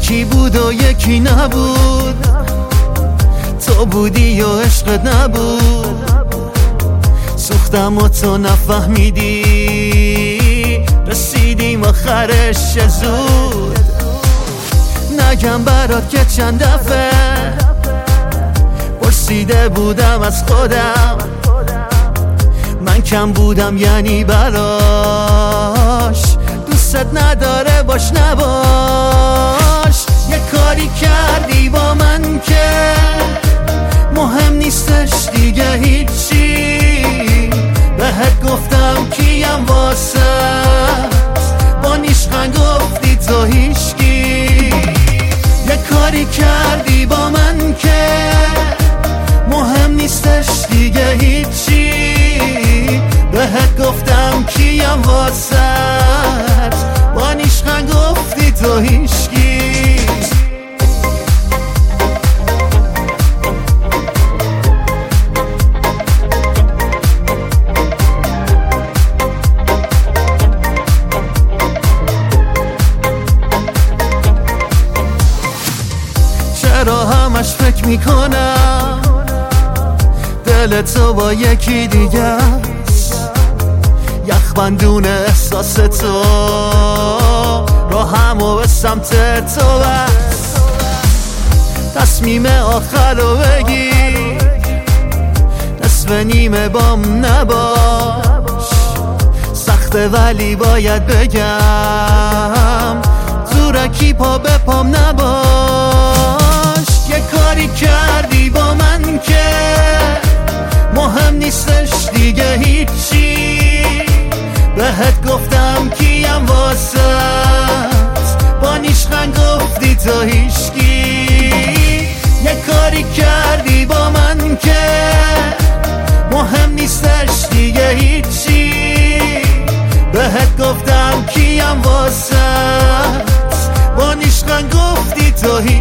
یکی بود و یکی نبود، تو بودی و عشقت نبود. سوختم و تو نفهمیدی، رسیدیم آخرش زود. نگم برات که چند دفعه پرسیده بودم از خودم، من کم بودم یعنی براش. دوست نداره باش نباش. یه کاری کردی با من که مهم نیستش دیگه هیچی. بهت گفتم کیم واسه، با نیشخند گفتی تو هیچکی. یه کاری کردی با من که مهم نیستش دیگه هیچی. بهت گفتم کیم واسه، با نیشخند گفتی تو هیچکی. چرا همش فکر میکنم دل تو با یکی دیگه است. یخبندون احساس تو رو همو به سمت تو بست. تصمیم آخر رو بگیر، نصف نیمه بام نباش. سخته ولی باید بگم، زورکی پا به پام نباش. یه کاری کردی با من که مهم نیستش دیگه هیچی. بهت گفتم کیم واسط، با نیشخند گفتی تو هیچکی. یه کاری کردی با من که مهم نیستش دیگه هیچی. بهت گفتم کیم واسط، با نیشخند گفتی تو هیچکی.